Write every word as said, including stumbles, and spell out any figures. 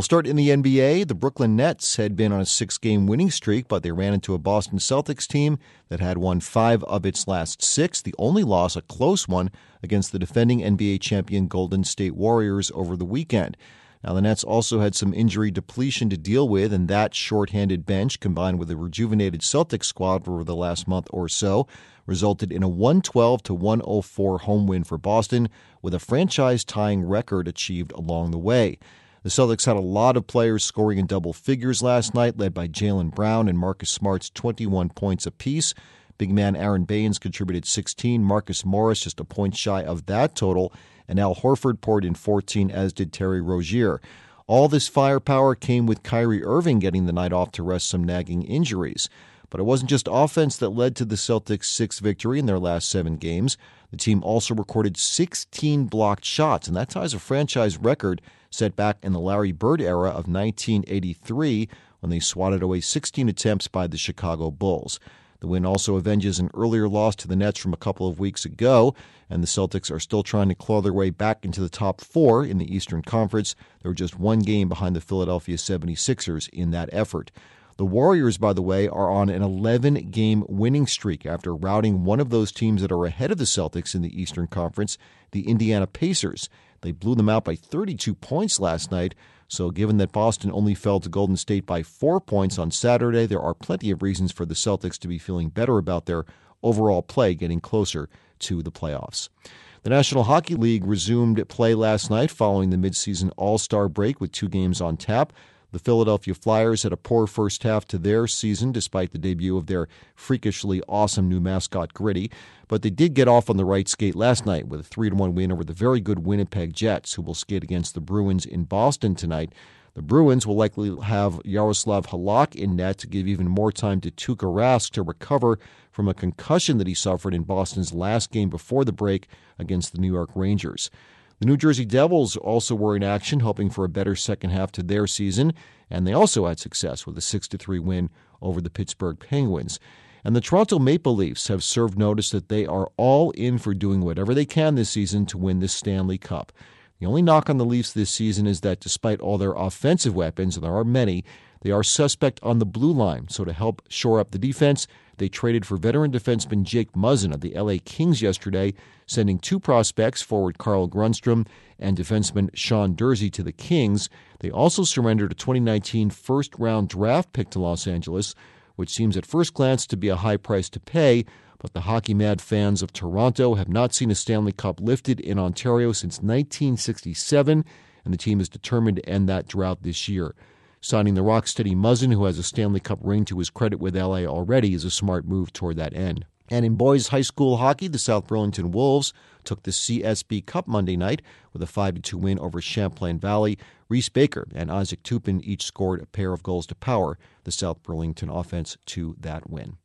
We'll start in the N B A. The Brooklyn Nets had been on a six-game winning streak, but they ran into a Boston Celtics team that had won five of its last six. The only loss, a close one, against the defending N B A champion Golden State Warriors over the weekend. Now, the Nets also had some injury depletion to deal with, and that shorthanded bench, combined with a rejuvenated Celtics squad over the last month or so, resulted in a one twelve to one oh four home win for Boston, with a franchise-tying record achieved along the way. The Celtics had a lot of players scoring in double figures last night, led by Jaylen Brown and Marcus Smart's twenty-one points apiece. Big man Aaron Baines contributed sixteen, Marcus Morris just a point shy of that total, and Al Horford poured in fourteen, as did Terry Rozier. All this firepower came with Kyrie Irving getting the night off to rest some nagging injuries. But it wasn't just offense that led to the Celtics' sixth victory in their last seven games. The team also recorded sixteen blocked shots, and that ties a franchise record set back in the Larry Bird era of nineteen eighty-three, when they swatted away sixteen attempts by the Chicago Bulls. The win also avenges an earlier loss to the Nets from a couple of weeks ago, and the Celtics are still trying to claw their way back into the top four in the Eastern Conference. They were just one game behind the Philadelphia seventy-sixers in that effort. The Warriors, by the way, are on an eleven-game winning streak after routing one of those teams that are ahead of the Celtics in the Eastern Conference, the Indiana Pacers. They blew them out by thirty-two points last night, so given that Boston only fell to Golden State by four points on Saturday, there are plenty of reasons for the Celtics to be feeling better about their overall play, getting closer to the playoffs. The National Hockey League resumed play last night following the midseason All-Star break with two games on tap. The Philadelphia Flyers had a poor first half to their season despite the debut of their freakishly awesome new mascot Gritty, but they did get off on the right skate last night with a three to one win over the very good Winnipeg Jets, who will skate against the Bruins in Boston tonight. The Bruins will likely have Yaroslav Halak in net to give even more time to Tuukka Rask to recover from a concussion that he suffered in Boston's last game before the break against the New York Rangers. The New Jersey Devils also were in action, hoping for a better second half to their season, and they also had success with a six to three win over the Pittsburgh Penguins. And the Toronto Maple Leafs have served notice that they are all in for doing whatever they can this season to win the Stanley Cup. The only knock on the Leafs this season is that despite all their offensive weapons, and there are many, they are suspect on the blue line. So to help shore up the defense, they traded for veteran defenseman Jake Muzzin of the L A Kings yesterday, sending two prospects, forward Carl Grundstrom and defenseman Sean Durzi, to the Kings. They also surrendered a twenty nineteen first-round draft pick to Los Angeles, which seems at first glance to be a high price to pay, but the hockey-mad fans of Toronto have not seen a Stanley Cup lifted in Ontario since nineteen sixty-seven, and the team is determined to end that drought this year. Signing the rock-steady Muzzin, who has a Stanley Cup ring to his credit with L A already, is a smart move toward that end. And in boys high school hockey, the South Burlington Wolves took the C S B Cup Monday night with a five to two win over Champlain Valley. Reese Baker and Isaac Tupin each scored a pair of goals to power the South Burlington offense to that win.